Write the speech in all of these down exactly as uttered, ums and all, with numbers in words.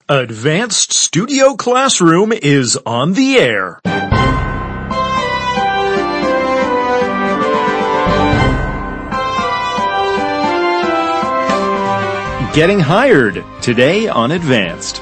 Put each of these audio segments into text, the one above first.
Advanced Studio Classroom is on the air. Getting hired today on Advanced.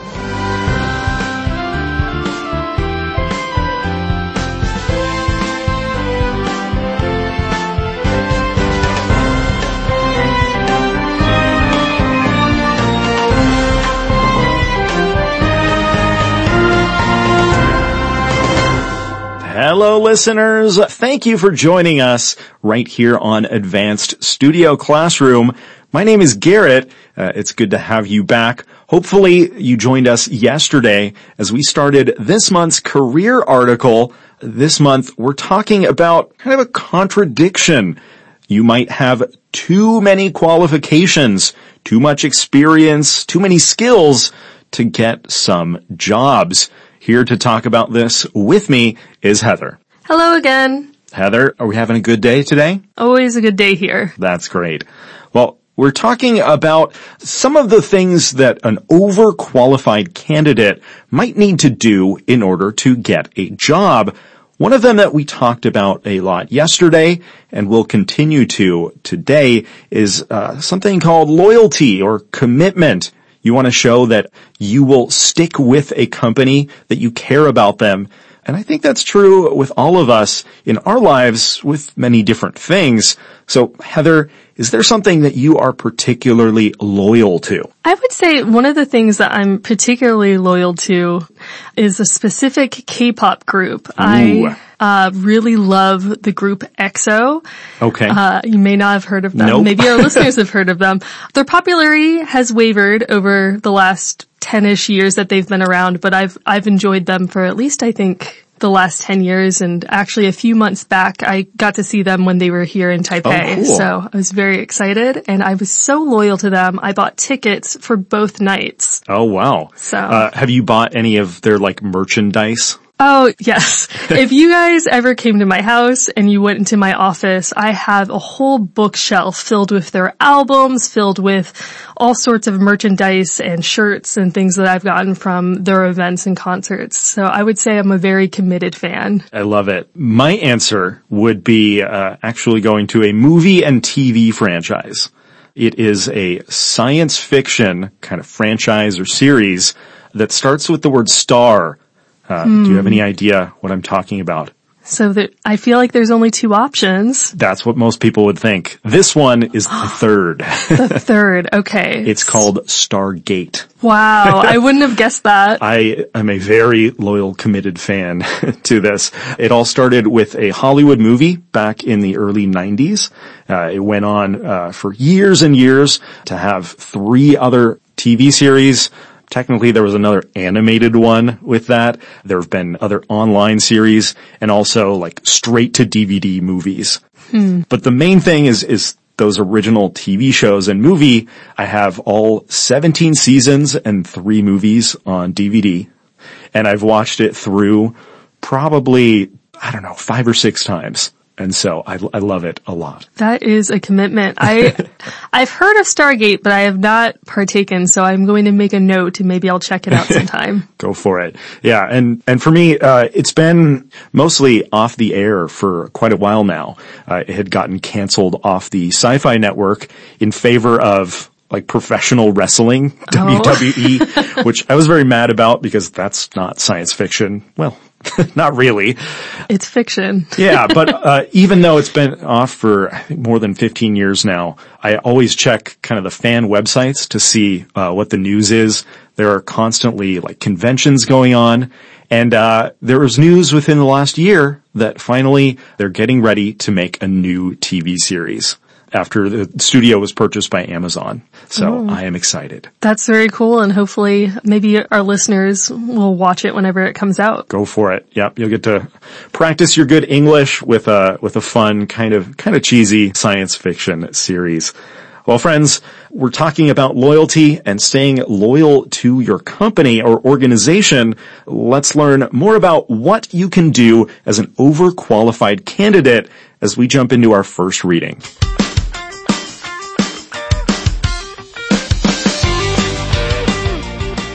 Hello, listeners. Thank you for joining us right here on Advanced Studio Classroom. My name is Garrett. Uh, it's good to have you back. Hopefully you joined us yesterday as we started this month's career article. This month we're talking about kind of a contradiction. You might have too many qualifications, too much experience, too many skills to get some jobs. Here to talk about this with me is Heather. Hello again. Heather, are we having a good day today? Always a good day here. That's great. Well, we're talking about some of the things that an overqualified candidate might need to do in order to get a job. One of them that we talked about a lot yesterday and will continue to today is uh, something called loyalty or commitment. You want to show that you will stick with a company, that you care about them. And I think that's true with all of us in our lives with many different things. So, Heather, is there something that you are particularly loyal to? I would say one of the things that I'm particularly loyal to is a specific K-pop group. Ooh. I uh really love the group EXO. Okay. Uh you may not have heard of them. Nope. Maybe our listeners have heard of them. Their popularity has wavered over the last ten-ish years that they've been around, but I've I've enjoyed them for at least, I think, the last ten years, and actually a few months back I got to see them when they were here in Taipei. Oh, cool. So I was very excited, and I was so loyal to them. I bought tickets for both nights. Oh, wow. So uh, have you bought any of their like merchandise? Oh, yes. If you guys ever came to my house and you went into my office, I have a whole bookshelf filled with their albums, filled with all sorts of merchandise and shirts and things that I've gotten from their events and concerts. So I would say I'm a very committed fan. I love it. My answer would be uh, actually going to a movie and T V franchise. It is a science fiction kind of franchise or series that starts with the word star. Uh, hmm. Do you have any idea what I'm talking about? So that I feel like there's only two options. That's what most people would think. This one is the third. The third, okay. It's called Stargate. Wow, I wouldn't have guessed that. I am a very loyal, committed fan to this. It all started with a Hollywood movie back in the early nineties. Uh, it went on uh, for years and years to have three other T V series. Technically, there was another animated one with that. There have been other online series and also like straight to D V D movies. Hmm. But the main thing is, is those original T V shows and movie. I have all seventeen seasons and three movies on D V D. And I've watched it through probably, I don't know, five or six times. And so I, I love it a lot. That is a commitment. I, I've heard of Stargate, but I have not partaken, so I'm going to make a note and maybe I'll check it out sometime. Go for it. Yeah, and, and for me, uh, it's been mostly off the air for quite a while now. Uh, it had gotten canceled off the Sci-Fi Network in favor of like professional wrestling, oh. W W E, which I was very mad about because that's not science fiction. Well, not really. It's fiction. Yeah, but uh even though it's been off for I think more than fifteen years now, I always check kind of the fan websites to see uh what the news is. There are constantly like conventions going on, and uh there was news within the last year that finally they're getting ready to make a new T V series after the studio was purchased by Amazon. So oh. I am excited. That's very cool, and hopefully maybe our listeners will watch it whenever it comes out. Go for it. Yep, you'll get to practice your good English with a with a fun kind of kind of cheesy science fiction series. Well, friends, we're talking about loyalty and staying loyal to your company or organization. Let's learn more about what you can do as an overqualified candidate as we jump into our first reading.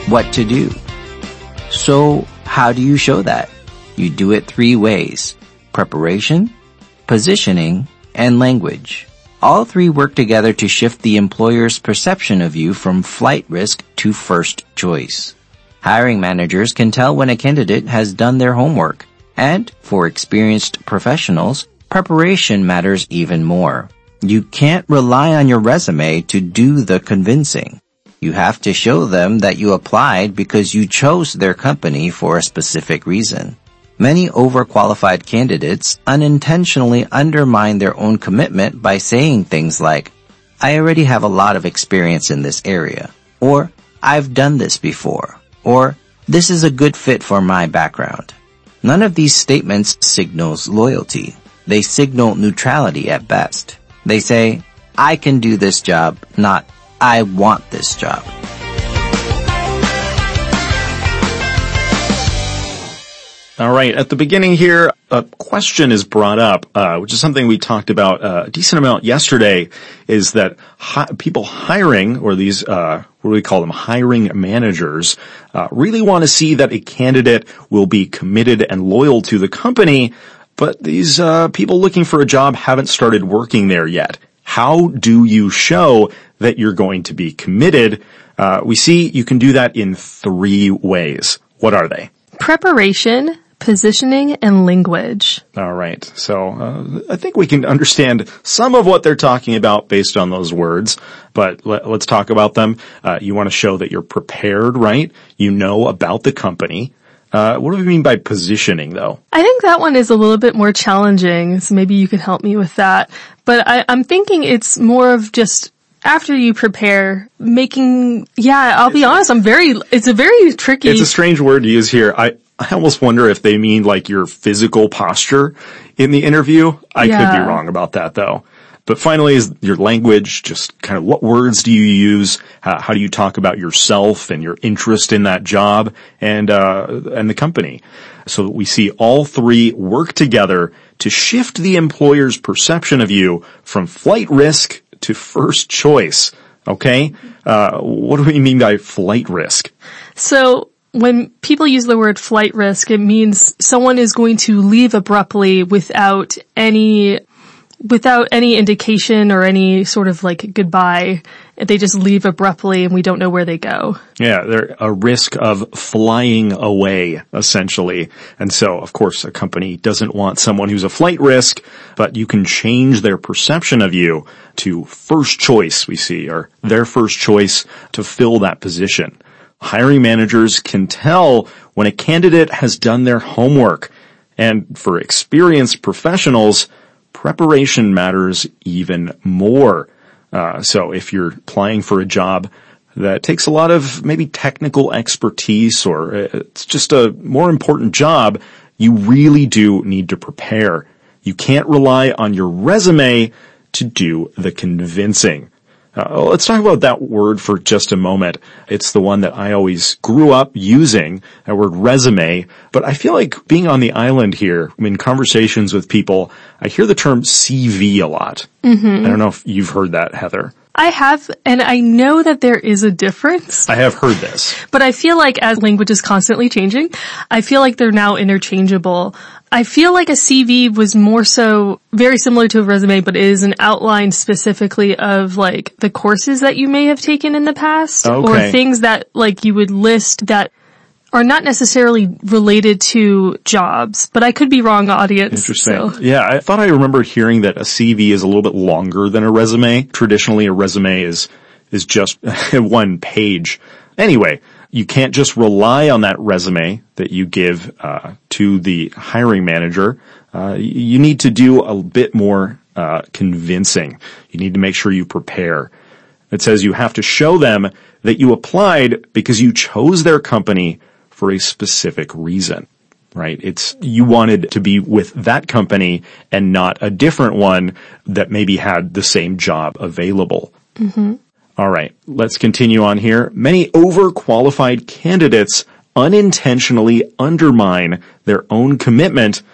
what to do. So, how do you show that? You do it three ways: preparation, positioning, and language. All three work together to shift the employer's perception of you from flight risk to first choice. Hiring managers can tell when a candidate has done their homework, and for experienced professionals, preparation matters even more. You can't rely on your resume to do the convincing. You have to show them that you applied because you chose their company for a specific reason. Many overqualified candidates unintentionally undermine their own commitment by saying things like, "I already have a lot of experience in this area," or "I've done this before," or "This is a good fit for my background." None of these statements signals loyalty. They signal neutrality at best. They say, "I can do this job," not "I want this job." All right. At the beginning here, a question is brought up, uh, which is something we talked about uh, a decent amount yesterday, is that hi- people hiring, or these, uh, what do we call them, hiring managers, uh, really want to see that a candidate will be committed and loyal to the company, but these uh, people looking for a job haven't started working there yet. How do you show that you're going to be committed? Uh, we see you can do that in three ways. What are they? Preparation, positioning, and language. All right. So uh, I think we can understand some of what they're talking about based on those words, but let, let's talk about them. Uh, you want to show that you're prepared, right? You know about the company. Uh, what do we mean by positioning, though? I think that one is a little bit more challenging, so maybe you can help me with that. But I, I'm thinking it's more of just after you prepare, making, yeah, I'll be honest, I'm very, it's a very tricky. It's a strange word to use here. I, I almost wonder if they mean like your physical posture in the interview. I yeah. could be wrong about that, though. But finally, is your language, just kind of what words do you use? How, how do you talk about yourself and your interest in that job and, uh, and the company? So that we see all three work together to shift the employer's perception of you from flight risk to first choice. Okay? Uh, what do we mean by flight risk? So, when people use the word flight risk, it means someone is going to leave abruptly without any without any indication or any sort of like goodbye. They just leave abruptly and we don't know where they go. Yeah, they're a risk of flying away, essentially. And so, of course, a company doesn't want someone who's a flight risk, but you can change their perception of you to first choice, we see, or their first choice to fill that position. Hiring managers can tell when a candidate has done their homework. And for experienced professionals, preparation matters even more. Uh, so if you're applying for a job that takes a lot of maybe technical expertise, or it's just a more important job, you really do need to prepare. You can't rely on your resume to do the convincing. Uh, let's talk about that word for just a moment. It's the one that I always grew up using, that word resume. But I feel like being on the island here, in conversations with people, I hear the term C V a lot. Mm-hmm. I don't know if you've heard that, Heather. I have, and I know that there is a difference. I have heard this. But I feel like as language is constantly changing, I feel like they're now interchangeable. I feel like a C V was more so very similar to a resume, but it is an outline specifically of like the courses that you may have taken in the past, okay, or things that like you would list that are not necessarily related to jobs, but I could be wrong, audience. Interesting. So. Yeah, I thought I remembered hearing that a C V is a little bit longer than a resume. Traditionally, a resume is is just one page. Anyway, you can't just rely on that resume that you give uh to the hiring manager. Uh you need to do a bit more uh convincing. You need to make sure you prepare. It says you have to show them that you applied because you chose their company for a specific reason, right? It's, you wanted to be with that company and not a different one that maybe had the same job available. Mm-hmm. All right, let's continue on here. Many overqualified candidates unintentionally undermine their own commitment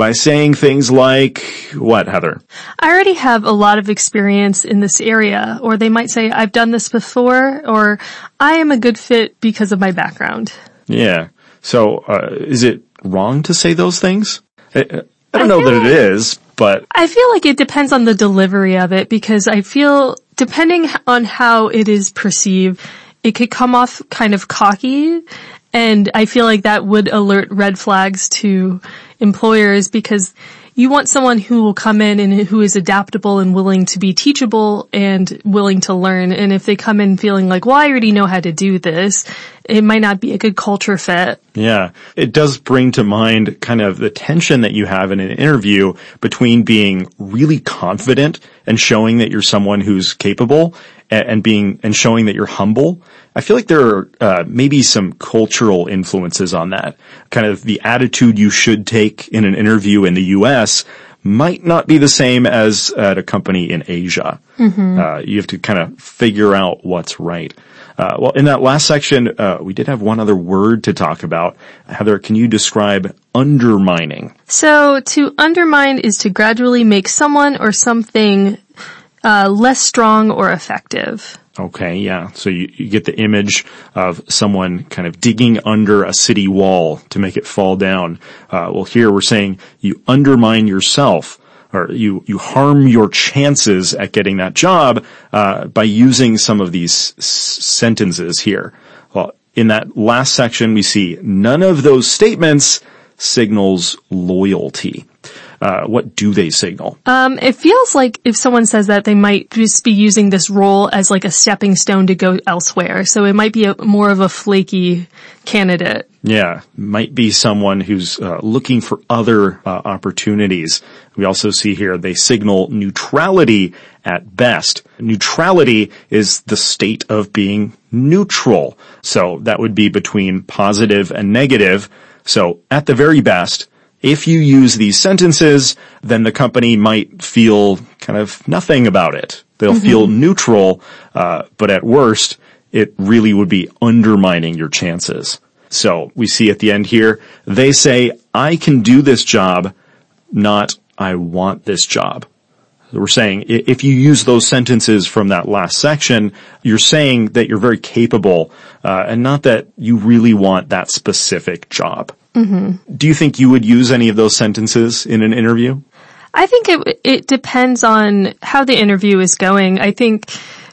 by saying things like, what, Heather? I already have a lot of experience in this area, or they might say, I've done this before, or I am a good fit because of my background. Yeah. So, uh, is it wrong to say those things? I, I don't I know that like, it is, but I feel like it depends on the delivery of it, because I feel depending on how it is perceived, it could come off kind of cocky, and I feel like that would alert red flags to employers, because you want someone who will come in and who is adaptable and willing to be teachable and willing to learn. And if they come in feeling like, well, I already know how to do this, it might not be a good culture fit. Yeah. It does bring to mind kind of the tension that you have in an interview between being really confident and showing that you're someone who's capable and being, and showing that you're humble. I feel like there are, uh, maybe some cultural influences on that. Kind of the attitude you should take in an interview in the U S might not be the same as at a company in Asia. Mm-hmm. Uh, you have to kind of figure out what's right. Uh, well, in that last section, uh, we did have one other word to talk about. Heather, can you describe undermining? So to undermine is to gradually make someone or something uh, less strong or effective. Okay, yeah. So you, you get the image of someone kind of digging under a city wall to make it fall down. Uh, well, here we're saying you undermine yourself, or you, you harm your chances at getting that job, uh, by using some of these s- sentences here. Well, in that last section, we see none of those statements signals loyalty. Uh, what do they signal? Um, it feels like if someone says that, they might just be using this role as like a stepping stone to go elsewhere. So it might be a, more of a flaky candidate. Yeah, might be someone who's uh, looking for other uh, opportunities. We also see here they signal neutrality at best. Neutrality is the state of being neutral. So that would be between positive and negative. So at the very best, if you use these sentences, then the company might feel kind of nothing about it. They'll mm-hmm. feel neutral, uh, but at worst, it really would be undermining your chances. So we see at the end here, they say, I can do this job, not I want this job. We're saying if you use those sentences from that last section, you're saying that you're very capable, uh, and not that you really want that specific job. Mm-hmm. Do you think you would use any of those sentences in an interview? I think it it depends on how the interview is going. I think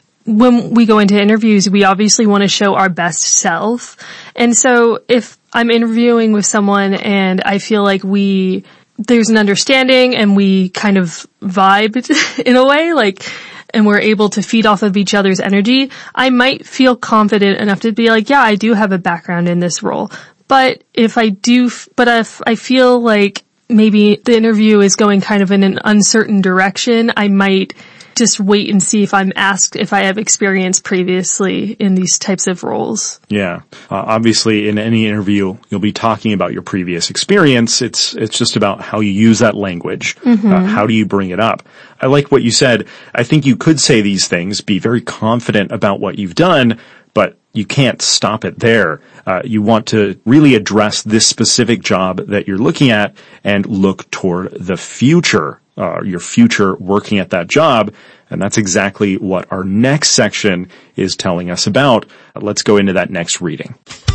when we go into interviews, we obviously want to show our best self. And so if I'm interviewing with someone and I feel like we, there's an understanding and we kind of vibe in a way, like, and we're able to feed off of each other's energy, I might feel confident enough to be like, yeah, I do have a background in this role. But if I do, but if I feel like maybe the interview is going kind of in an uncertain direction, I might just wait and see if I'm asked if I have experience previously in these types of roles. Yeah. Uh, obviously, in any interview, you'll be talking about your previous experience. It's it's just about how you use that language. Mm-hmm. Uh, how do you bring it up? I like what you said. I think you could say these things, be very confident about what you've done, but you can't stop it there. Uh, you want to really address this specific job that you're looking at and look toward the future, uh, your future working at that job. And that's exactly what our next section is telling us about. Uh, let's go into that next reading.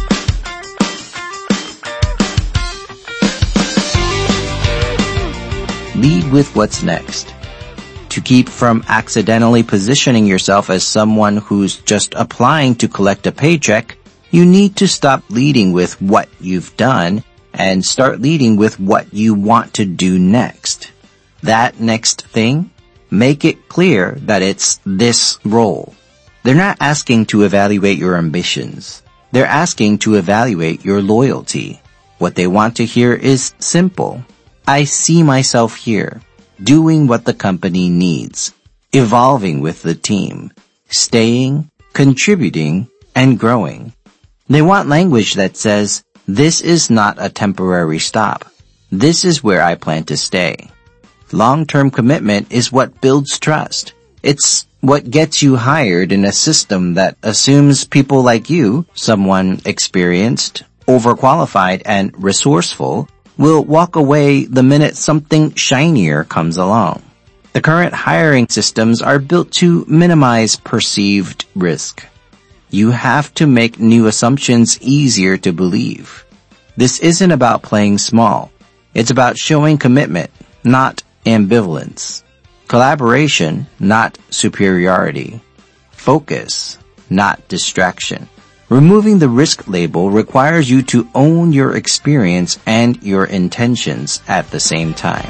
Lead with what's next. To keep from accidentally positioning yourself as someone who's just applying to collect a paycheck, you need to stop leading with what you've done and start leading with what you want to do next. That next thing, make it clear that it's this role. They're not asking to evaluate your ambitions. They're asking to evaluate your loyalty. What they want to hear is simple. I see myself here, doing what the company needs, evolving with the team, staying, contributing, and growing. They want language that says, this is not a temporary stop. This is where I plan to stay. Long-term commitment is what builds trust. It's what gets you hired in a system that assumes people like you, someone experienced, overqualified, and resourceful, will walk away the minute something shinier comes along. The current hiring systems are built to minimize perceived risk. You have to make new assumptions easier to believe. This isn't about playing small. It's about showing commitment, not ambivalence. Collaboration, not superiority. Focus, not distraction. Removing the risk label requires you to own your experience and your intentions at the same time.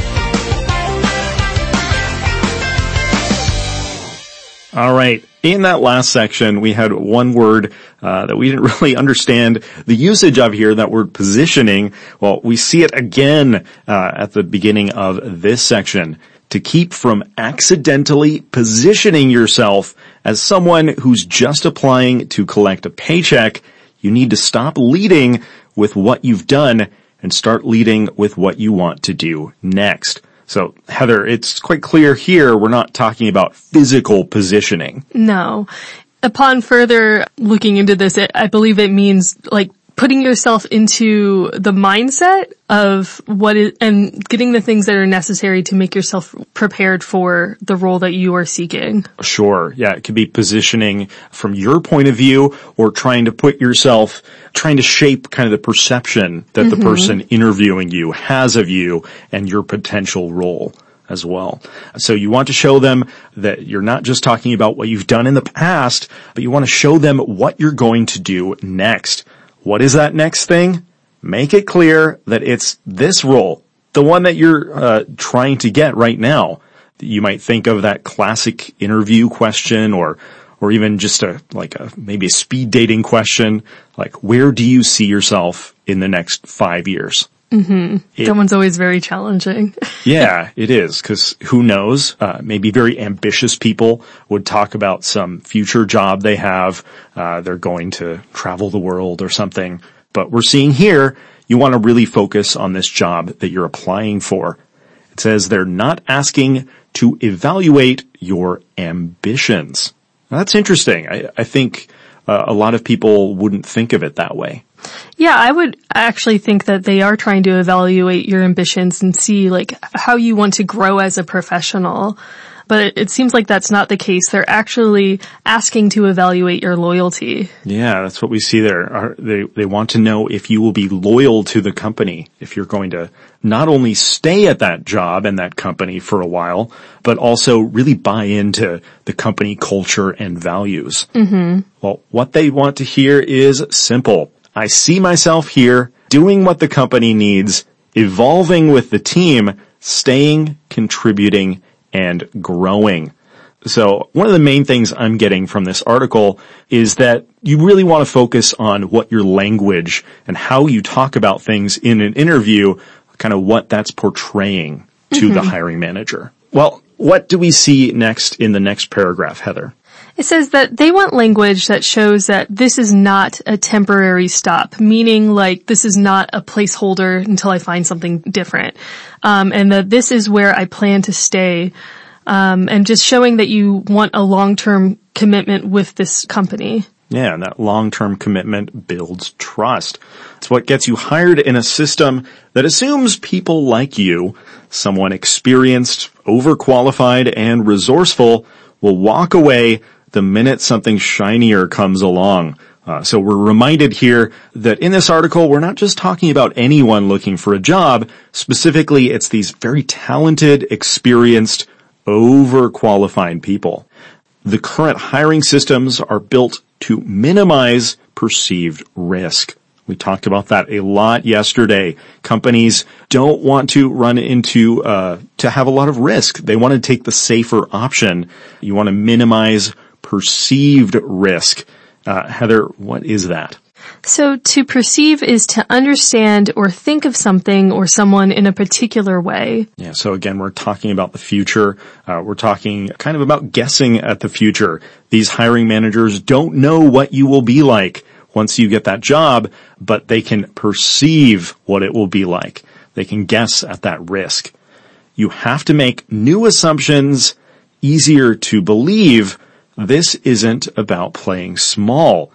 All right. In that last section, we had one word uh, that we didn't really understand the usage of here, that word positioning. Well, we see it again uh, at the beginning of this section. To keep from accidentally positioning yourself as someone who's just applying to collect a paycheck, you need to stop leading with what you've done and start leading with what you want to do next. So, Heather, it's quite clear here we're not talking about physical positioning. No. Upon further looking into this, it, I believe it means like putting yourself into the mindset of what is, and getting the things that are necessary to make yourself prepared for the role that you are seeking. Sure. Yeah. It could be positioning from your point of view, or trying to put yourself, trying to shape kind of the perception that mm-hmm. the person interviewing you has of you and your potential role as well. So you want to show them that you're not just talking about what you've done in the past, but you want to show them what you're going to do next. What is that next thing? Make it clear that it's this role, the one that you're uh, trying to get right now. You might think of that classic interview question, or or even just a like a maybe a speed dating question, like, where do you see yourself in the next five years? Mm-hmm. It, that one's always very challenging. Yeah, it is, because who knows? Uh, maybe very ambitious people would talk about some future job they have. Uh, they're going to travel the world or something. But we're seeing here, you want to really focus on this job that you're applying for. It says they're not asking to evaluate your ambitions. Now, that's interesting. I, I think uh, a lot of people wouldn't think of it that way. Yeah, I would actually think that they are trying to evaluate your ambitions and see like how you want to grow as a professional. But it, it seems like that's not the case. They're actually asking to evaluate your loyalty. Yeah, that's what we see there. They, they want to know if you will be loyal to the company, if you're going to not only stay at that job and that company for a while, but also really buy into the company culture and values. Mm-hmm. Well, what they want to hear is simple. I see myself here doing what the company needs, evolving with the team, staying, contributing, and growing. So one of the main things I'm getting from this article is that you really want to focus on what your language and how you talk about things in an interview, kind of what that's portraying to mm-hmm. the hiring manager. Well, what do we see next in the next paragraph, Heather? It says that they want language that shows that this is not a temporary stop, meaning like this is not a placeholder until I find something different, um, and that this is where I plan to stay, um, and just showing that you want a long-term commitment with this company. Yeah, and that long-term commitment builds trust. It's what gets you hired in a system that assumes people like you, someone experienced, overqualified, and resourceful, will walk away the minute something shinier comes along. Uh, so we're reminded here that in this article, we're not just talking about anyone looking for a job. Specifically, it's these very talented, experienced, overqualified people. The current hiring systems are built to minimize perceived risk. We talked about that a lot yesterday. Companies don't want to run into, uh, to have a lot of risk. They want to take the safer option. You want to minimize perceived risk. Uh, Heather, what is that? So to perceive is to understand or think of something or someone in a particular way. Yeah, so again, we're talking about the future. Uh, we're talking kind of about guessing at the future. These hiring managers don't know what you will be like once you get that job, but they can perceive what it will be like. They can guess at that risk. You have to make new assumptions easier to believe. This isn't about playing small.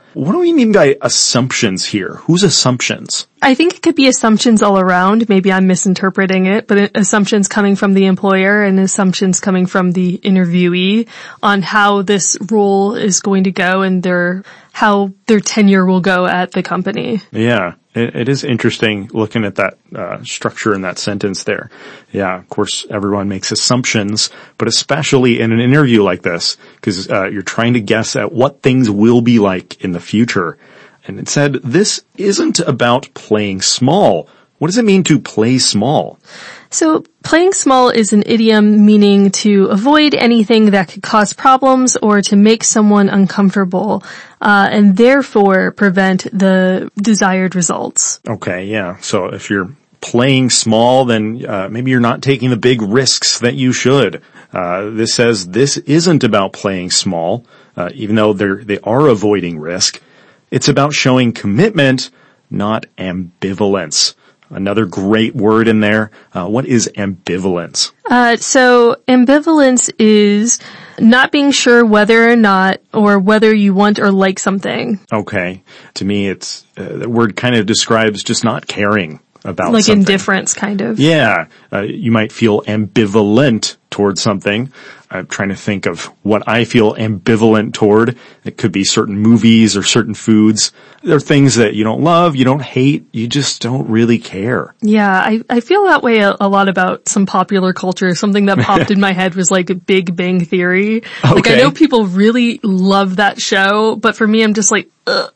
What do we mean by assumptions here? Whose assumptions? I think it could be assumptions all around. Maybe I'm misinterpreting it, but assumptions coming from the employer and assumptions coming from the interviewee on how this role is going to go and their, how their tenure will go at the company. Yeah. It, it is interesting looking at that uh, structure in that sentence there. Yeah, of course, everyone makes assumptions, but especially in an interview like this, because uh, you're trying to guess at what things will be like in the future. And it said, this isn't about playing small. What does it mean to play small? So playing small is an idiom meaning to avoid anything that could cause problems or to make someone uncomfortable, uh, and therefore prevent the desired results. Okay, yeah. So if you're playing small, then uh, maybe you're not taking the big risks that you should. Uh, this says this isn't about playing small, uh, even though they're, they are avoiding risk. It's about showing commitment, not ambivalence. Another great word in there. Uh, what is ambivalence? Uh, so ambivalence is not being sure whether or not or whether you want or like something. Okay. To me, it's, uh, the word kind of describes just not caring about like something. Indifference, kind of. Yeah. Uh, you might feel ambivalent towards something. I'm trying to think of what I feel ambivalent toward. It could be certain movies or certain foods. There are things that you don't love, you don't hate, you just don't really care. Yeah, I, I feel that way a, a lot about some popular culture. Something that popped in my head was like Big Bang Theory. Okay. Like I know people really love that show, but for me I'm just like, ugh.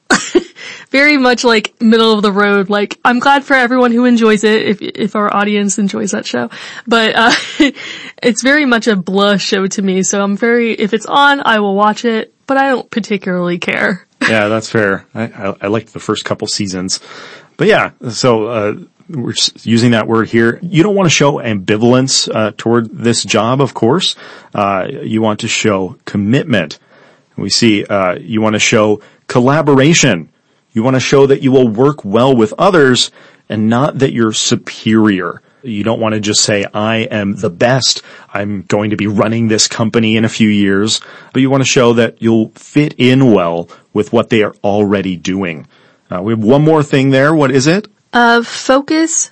Very much like middle of the road. Like, I'm glad for everyone who enjoys it, if if our audience enjoys that show. But uh it's very much a blah show to me. So I'm very, if it's on, I will watch it, but I don't particularly care. Yeah, that's fair. I, I, I liked the first couple seasons. But yeah, so uh we're using that word here. You don't want to show ambivalence uh toward this job, of course. Uh you want to show commitment. We see uh you want to show collaboration. You want to show that you will work well with others and not that you're superior. You don't want to just say, I am the best. I'm going to be running this company in a few years. But you want to show that you'll fit in well with what they are already doing. Uh, we have one more thing there. What is it? Uh, focus,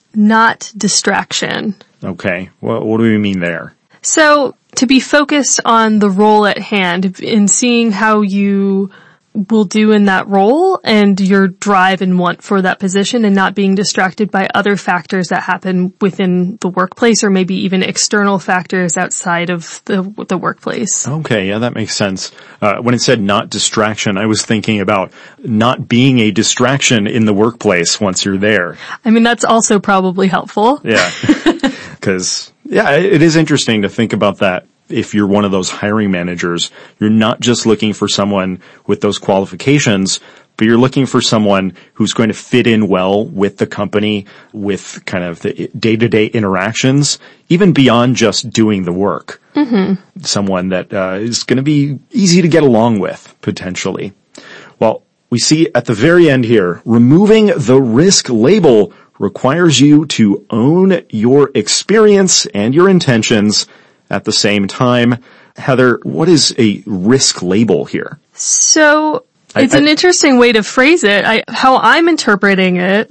not distraction. Okay. Well, what do we mean there? So to be focused on the role at hand and seeing how you will do in that role and your drive and want for that position and not being distracted by other factors that happen within the workplace or maybe even external factors outside of the the workplace. Okay, yeah, that makes sense. Uh, when it said not distraction, I was thinking about not being a distraction in the workplace once you're there. I mean, that's also probably helpful. Yeah. Because, yeah, it is interesting to think about that. If you're one of those hiring managers, you're not just looking for someone with those qualifications, but you're looking for someone who's going to fit in well with the company, with kind of the day-to-day interactions, even beyond just doing the work. Mm-hmm. Someone that uh, is going to be easy to get along with, potentially. Well, we see at the very end here, removing the risk label requires you to own your experience and your intentions at the same time. Heather, what is a risk label here? So it's I, I, an interesting way to phrase it. I, how I'm interpreting it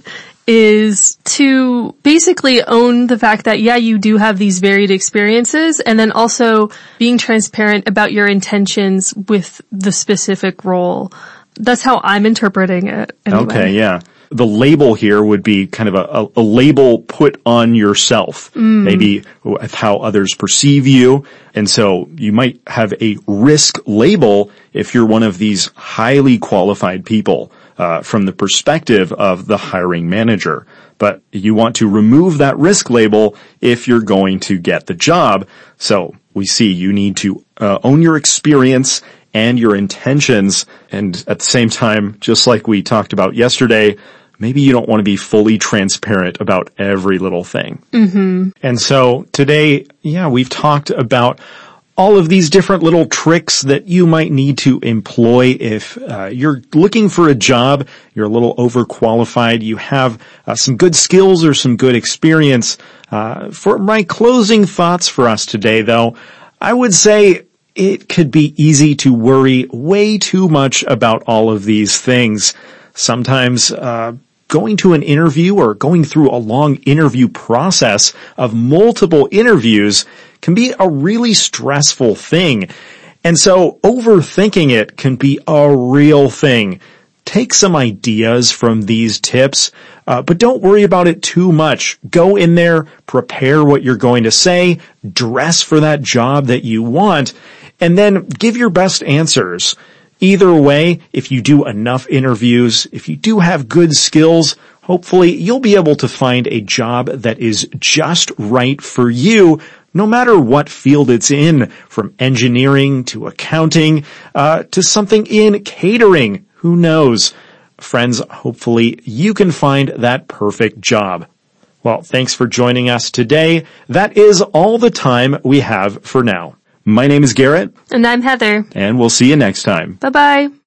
is to basically own the fact that, yeah, you do have these varied experiences, and then also being transparent about your intentions with the specific role. That's how I'm interpreting it. Anyway. Okay, yeah. The label here would be kind of a, a, a label put on yourself, mm. maybe with how others perceive you. And so you might have a risk label if you're one of these highly qualified people uh, from the perspective of the hiring manager. But you want to remove that risk label if you're going to get the job. So we see you need to uh, own your experience and your intentions. And at the same time, just like we talked about yesterday, maybe you don't want to be fully transparent about every little thing. Mm-hmm. And so today, yeah, we've talked about all of these different little tricks that you might need to employ if uh, you're looking for a job, you're a little overqualified, you have uh, some good skills or some good experience. Uh, for my closing thoughts for us today, though, I would say it could be easy to worry way too much about all of these things. Sometimes, uh, going to an interview or going through a long interview process of multiple interviews can be a really stressful thing. And so overthinking it can be a real thing. Take some ideas from these tips, uh, but don't worry about it too much. Go in there, prepare what you're going to say, dress for that job that you want, and then give your best answers. Either way, if you do enough interviews, if you do have good skills, hopefully you'll be able to find a job that is just right for you, no matter what field it's in, from engineering to accounting, uh, to something in catering. Who knows? Friends, hopefully you can find that perfect job. Well, thanks for joining us today. That is all the time we have for now. My name is Garrett. And I'm Heather. And we'll see you next time. Bye-bye.